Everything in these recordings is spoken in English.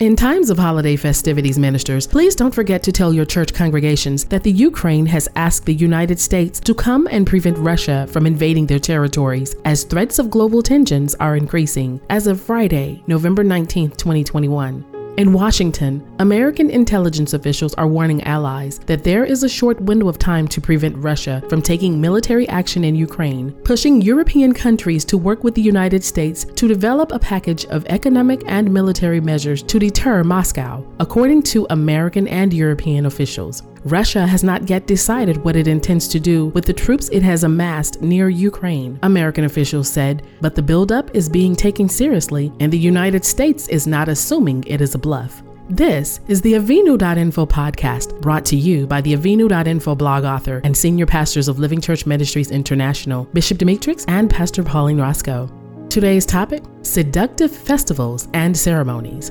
In times of holiday festivities, ministers, please don't forget to tell your church congregations that the Ukraine has asked the United States to come and prevent Russia from invading their territories as threats of global tensions are increasing. As of Friday, November 19, 2021. In Washington, American intelligence officials are warning allies that there is a short window of time to prevent Russia from taking military action in Ukraine, pushing European countries to work with the United States to develop a package of economic and military measures to deter Moscow, according to American and European officials. Russia has not yet decided what it intends to do with the troops it has amassed near Ukraine, American officials said, but the buildup is being taken seriously and the United States is not assuming it is a bluff. This is the Avinu.info podcast, brought to you by the Avinu.info blog author and senior pastors of Living Church Ministries International, Bishop Demetrix and Pastor Pauline Roscoe. Today's topic, seductive festivals and ceremonies.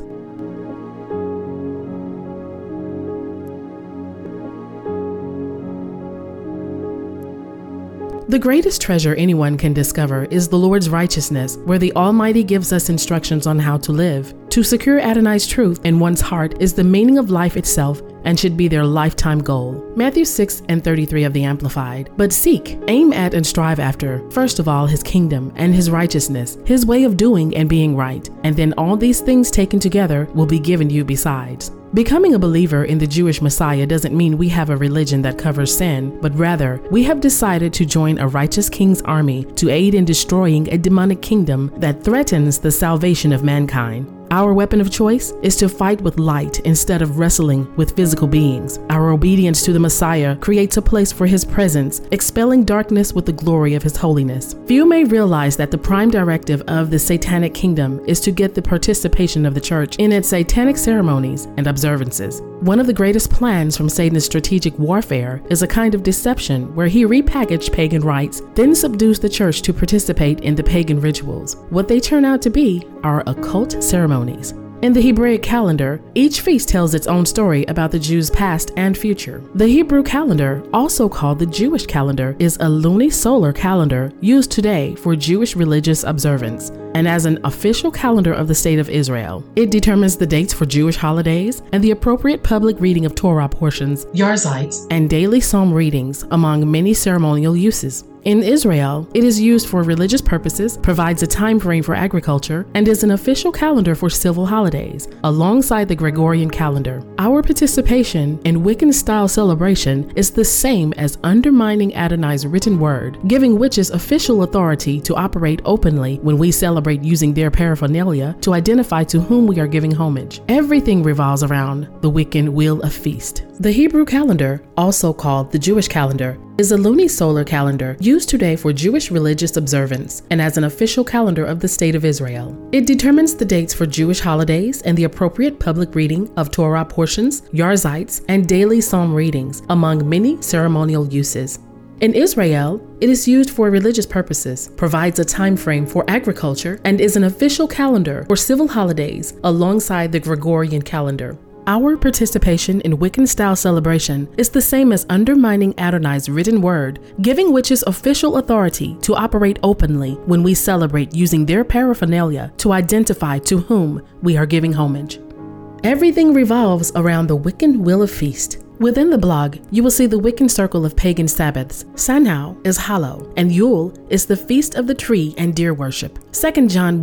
The greatest treasure anyone can discover is the Lord's righteousness, where the Almighty gives us instructions on how to live. To secure Adonai's truth in one's heart is the meaning of life itself and should be their lifetime goal. Matthew 6:33 of the Amplified. But seek, aim at, and strive after, first of all, his kingdom and his righteousness, his way of doing and being right, and then all these things taken together will be given you besides. Becoming a believer in the Jewish Messiah doesn't mean we have a religion that covers sin, but rather, we have decided to join a righteous king's army to aid in destroying a demonic kingdom that threatens the salvation of mankind. Our weapon of choice is to fight with light instead of wrestling with physical beings. Our obedience to the Messiah creates a place for his presence, expelling darkness with the glory of his holiness. Few may realize that the prime directive of the satanic kingdom is to get the participation of the church in its satanic ceremonies and observances. One of the greatest plans from Satan's strategic warfare is a kind of deception where he repackaged pagan rites, then subdues the church to participate in the pagan rituals. What they turn out to be are occult ceremonies. In the Hebraic calendar, each feast tells its own story about the Jews' past and future. The Hebrew calendar, also called the Jewish calendar, is a lunisolar calendar used today for Jewish religious observance and as an official calendar of the State of Israel. It determines the dates for Jewish holidays and the appropriate public reading of Torah portions, Yarzites, and daily psalm readings, among many ceremonial uses. In Israel, it is used for religious purposes, provides a time frame for agriculture, and is an official calendar for civil holidays, alongside the Gregorian calendar. Our participation in Wiccan-style celebration is the same as undermining Adonai's written word, giving witches official authority to operate openly when we celebrate using their paraphernalia to identify to whom we are giving homage. Everything revolves around the Wiccan wheel of feast. The Hebrew calendar, also called the Jewish calendar, is a lunisolar calendar used today for Jewish religious observance and as an official calendar of the State of Israel. It determines the dates for Jewish holidays and the appropriate public reading of Torah portions, Yarzites, and daily psalm readings, among many ceremonial uses. In Israel, it is used for religious purposes, provides a time frame for agriculture, and is an official calendar for civil holidays alongside the Gregorian calendar. Our participation in Wiccan-style celebration is the same as undermining Adonai's written word, giving witches official authority to operate openly when we celebrate using their paraphernalia to identify to whom we are giving homage. Everything revolves around the Wiccan wheel of feast. Within the blog, you will see the Wiccan circle of pagan Sabbaths. Samhain is Hallow, and Yule is the feast of the tree and deer worship. 2 John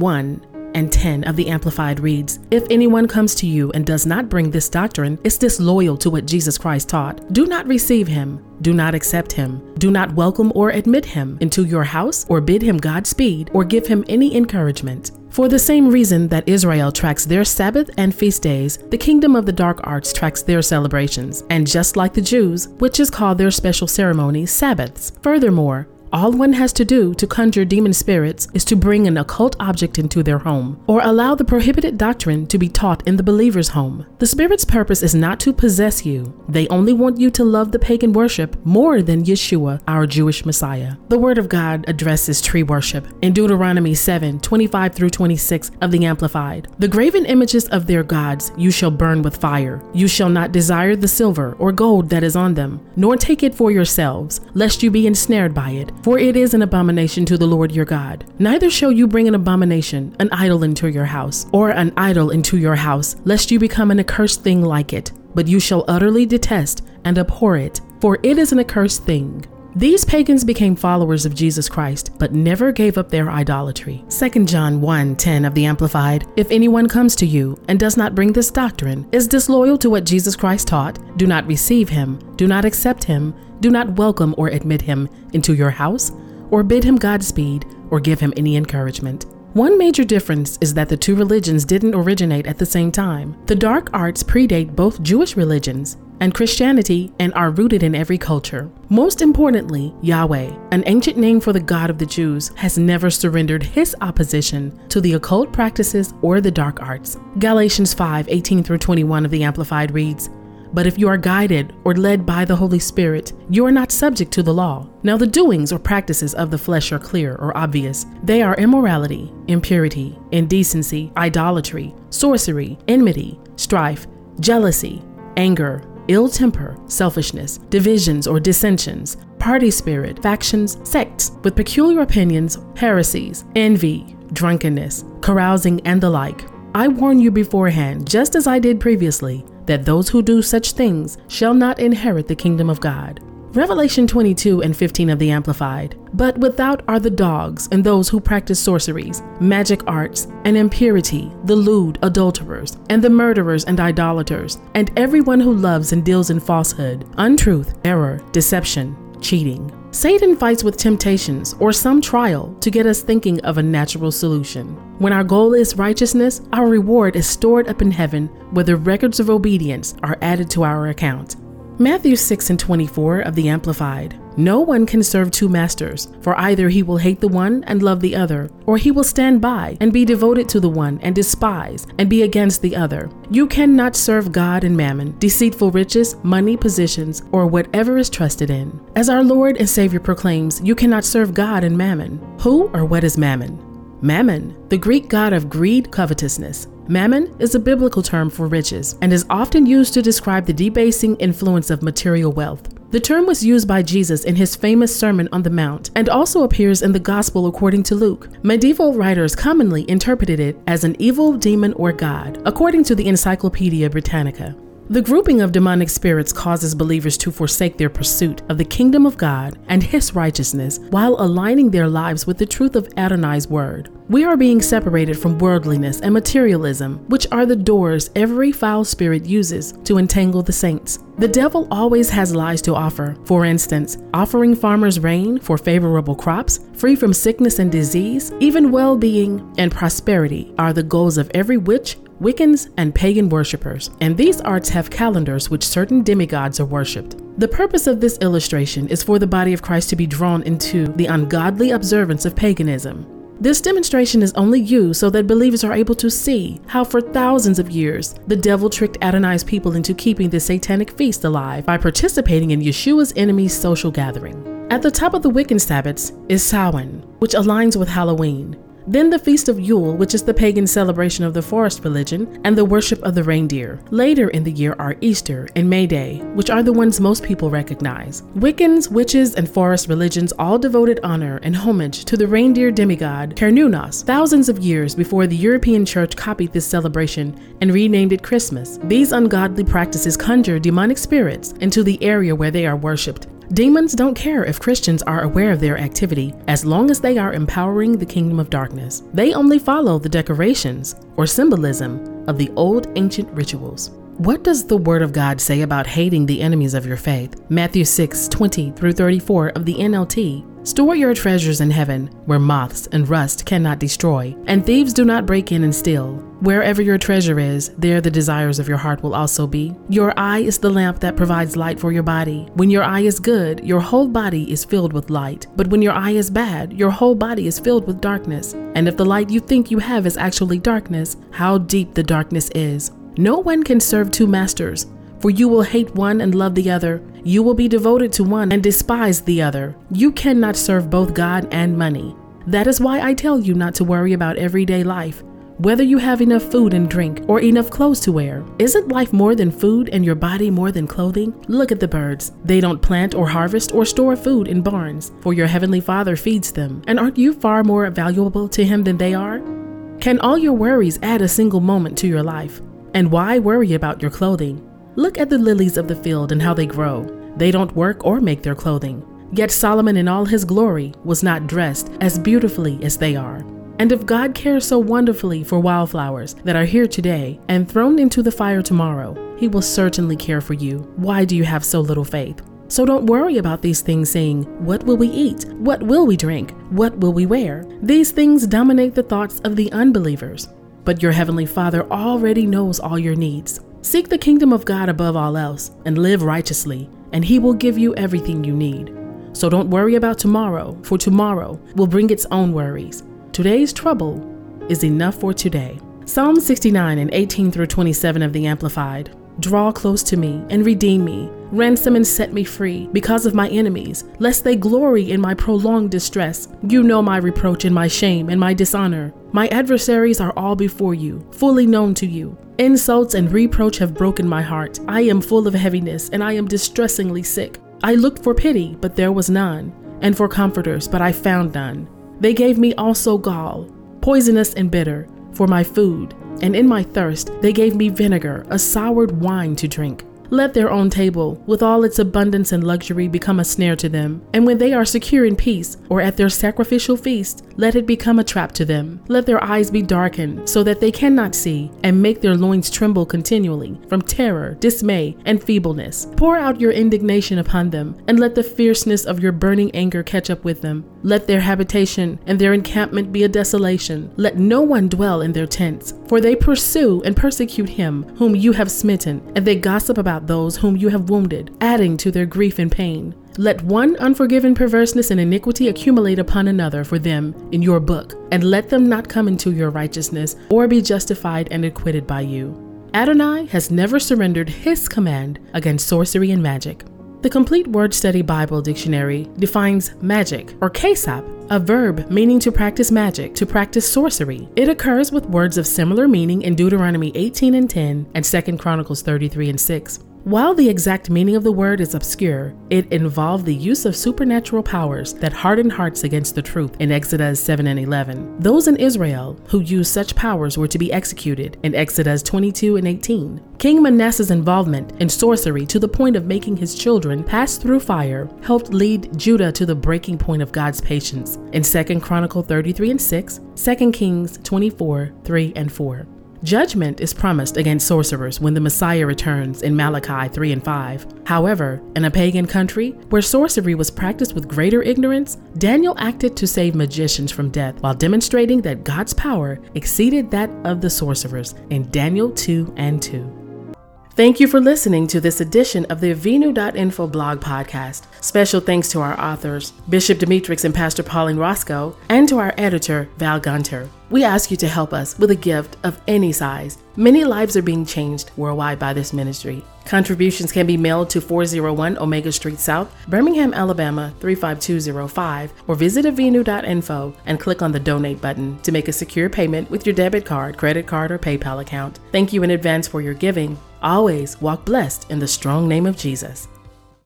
1:10 of the Amplified reads, "If anyone comes to you and does not bring this doctrine, is disloyal to what Jesus Christ taught. Do not receive him. Do not accept him. Do not welcome or admit him into your house or bid him Godspeed or give him any encouragement." For the same reason that Israel tracks their Sabbath and feast days, the kingdom of the dark arts tracks their celebrations. And just like the Jews, witches call their special ceremonies Sabbaths. Furthermore, all one has to do to conjure demon spirits is to bring an occult object into their home, or allow the prohibited doctrine to be taught in the believer's home. The spirit's purpose is not to possess you. They only want you to love the pagan worship more than Yeshua, our Jewish Messiah. The Word of God addresses tree worship in Deuteronomy 7:25-26 of the Amplified. "The graven images of their gods you shall burn with fire. You shall not desire the silver or gold that is on them, nor take it for yourselves, lest you be ensnared by it. for it is an abomination to the Lord your God. Neither shall you bring an abomination, an idol into your house, or an idol into your house, lest you become an accursed thing like it. But you shall utterly detest and abhor it, for it is an accursed thing. These pagans became followers of Jesus Christ, but never gave up their idolatry. 2 John 1:10 of the Amplified. If anyone comes to you and does not bring this doctrine, is disloyal to what Jesus Christ taught, do not receive him, do not accept him, do not welcome or admit him into your house, or bid him Godspeed, or give him any encouragement. One major difference is that the two religions didn't originate at the same time. The dark arts predate both Jewish religions and Christianity and are rooted in every culture. Most importantly, Yahweh, an ancient name for the God of the Jews, has never surrendered his opposition to the occult practices or the dark arts. Galatians 5:18-21 of the Amplified reads, "But if you are guided or led by the Holy Spirit, you are not subject to the law. Now the doings or practices of the flesh are clear or obvious. They are immorality, impurity, indecency, idolatry, sorcery, enmity, strife, jealousy, anger, ill temper, selfishness, divisions or dissensions, party spirit, factions, sects with peculiar opinions, heresies, envy, drunkenness, carousing, and the like. I warn you beforehand, just as I did previously, that those who do such things shall not inherit the kingdom of God." Revelation 22:15 of the Amplified. "But without are the dogs and those who practice sorceries, magic arts, and impurity, the lewd, adulterers, and the murderers and idolaters, and everyone who loves and deals in falsehood, untruth, error, deception, cheating." Satan fights with temptations or some trial to get us thinking of a natural solution. When our goal is righteousness, our reward is stored up in heaven, where the records of obedience are added to our account. Matthew 6:24 of the Amplified. "No one can serve two masters, for either he will hate the one and love the other, or he will stand by and be devoted to the one and despise and be against the other. You cannot serve God and mammon, deceitful riches, money, positions, or whatever is trusted in. As our Lord and Savior proclaims, you cannot serve God and mammon. Who or what is mammon? Mammon, the Greek god of greed, covetousness. Mammon is a biblical term for riches and is often used to describe the debasing influence of material wealth. The term was used by Jesus in his famous Sermon on the Mount and also appears in the Gospel according to Luke. Medieval writers commonly interpreted it as an evil demon or god, according to the Encyclopedia Britannica. The grouping of demonic spirits causes believers to forsake their pursuit of the kingdom of God and his righteousness while aligning their lives with the truth of Adonai's word. We are being separated from worldliness and materialism, which are the doors every foul spirit uses to entangle the saints. The devil always has lies to offer. For instance, offering farmers rain for favorable crops, free from sickness and disease, even well-being and prosperity are the goals of every witch, Wiccans, and pagan worshippers, and these arts have calendars which certain demigods are worshipped. The purpose of this illustration is for the body of Christ to be drawn into the ungodly observance of paganism. This demonstration is only used so that believers are able to see how for thousands of years the devil tricked Adonai's people into keeping the satanic feast alive by participating in Yeshua's enemy's social gathering. At the top of the Wiccan Sabbats is Samhain, which aligns with Halloween. Then the Feast of Yule, which is the pagan celebration of the forest religion and the worship of the reindeer. Later in the year are Easter and May Day, which are the ones most people recognize. Wiccans, witches, and forest religions all devoted honor and homage to the reindeer demigod Cernunnos thousands of years before the European Church copied this celebration and renamed it Christmas. These ungodly practices conjure demonic spirits into the area where they are worshipped. Demons don't care if Christians are aware of their activity as long as they are empowering the kingdom of darkness. They only follow the decorations or symbolism of the old ancient rituals. What does the Word of God say about hating the enemies of your faith? Matthew 6:20-34 of the NLT. Store your treasures in heaven, where moths and rust cannot destroy, and thieves do not break in and steal. Wherever your treasure is, there the desires of your heart will also be. Your eye is the lamp that provides light for your body. When your eye is good, your whole body is filled with light. But when your eye is bad, your whole body is filled with darkness. And if the light you think you have is actually darkness, how deep the darkness is. No one can serve two masters, for you will hate one and love the other. You will be devoted to one and despise the other. You cannot serve both God and money. That is why I tell you not to worry about everyday life, whether you have enough food and drink or enough clothes to wear. Isn't life more than food and your body more than clothing? Look at the birds. They don't plant or harvest or store food in barns, for your heavenly Father feeds them. And aren't you far more valuable to Him than they are? Can all your worries add a single moment to your life? And why worry about your clothing? Look at the lilies of the field and how they grow. They don't work or make their clothing. Yet Solomon in all his glory was not dressed as beautifully as they are. And if God cares so wonderfully for wildflowers that are here today and thrown into the fire tomorrow, He will certainly care for you. Why do you have so little faith? So don't worry about these things saying, what will we eat? What will we drink? What will we wear? These things dominate the thoughts of the unbelievers. But your heavenly Father already knows all your needs. Seek the kingdom of God above all else and live righteously, and He will give you everything you need. So don't worry about tomorrow, for tomorrow will bring its own worries. Today's trouble is enough for today. Psalm 69 and 18 through 27 of the Amplified. Draw close to me and redeem me. Ransom and set me free because of my enemies, lest they glory in my prolonged distress. You know my reproach and my shame and my dishonor. My adversaries are all before you, fully known to you. Insults and reproach have broken my heart. I am full of heaviness and I am distressingly sick. I looked for pity, but there was none, and for comforters, but I found none. They gave me also gall, poisonous and bitter, for my food, and in my thirst they gave me vinegar, a soured wine to drink. Let their own table, with all its abundance and luxury, become a snare to them. And when they are secure in peace, or at their sacrificial feast, let it become a trap to them. Let their eyes be darkened, so that they cannot see, and make their loins tremble continually, from terror, dismay, and feebleness. Pour out your indignation upon them, and let the fierceness of your burning anger catch up with them. Let their habitation and their encampment be a desolation. Let no one dwell in their tents. For they pursue and persecute him whom you have smitten, and they gossip about those whom you have wounded, adding to their grief and pain. Let one unforgiven perverseness and iniquity accumulate upon another for them in your book, and let them not come into your righteousness or be justified and acquitted by you. Adonai has never surrendered His command against sorcery and magic. The Complete Word Study Bible Dictionary defines magic, or kesap, a verb meaning to practice magic, to practice sorcery. It occurs with words of similar meaning in Deuteronomy 18 and 10 and 2 Chronicles 33 and 6. While the exact meaning of the word is obscure, it involved the use of supernatural powers that hardened hearts against the truth in Exodus 7 and 11. Those in Israel who used such powers were to be executed in Exodus 22 and 18. King Manasseh's involvement in sorcery to the point of making his children pass through fire helped lead Judah to the breaking point of God's patience in 2 Chronicles 33 and 6, 2 Kings 24, 3 and 4. Judgment is promised against sorcerers when the Messiah returns in Malachi 3 and 5. However, in a pagan country where sorcery was practiced with greater ignorance, Daniel acted to save magicians from death while demonstrating that God's power exceeded that of the sorcerers in Daniel 2 and 2. Thank you for listening to this edition of the Avinu.info blog podcast. Special thanks to our authors, Bishop Demetrix and Pastor Pauline Roscoe, and to our editor, Val Gunter. We ask you to help us with a gift of any size. Many lives are being changed worldwide by this ministry. Contributions can be mailed to 401 Omega Street South, Birmingham, Alabama 35205, or visit avinu.info and click on the donate button to make a secure payment with your debit card, credit card, or PayPal account. Thank you in advance for your giving. Always walk blessed in the strong name of Jesus.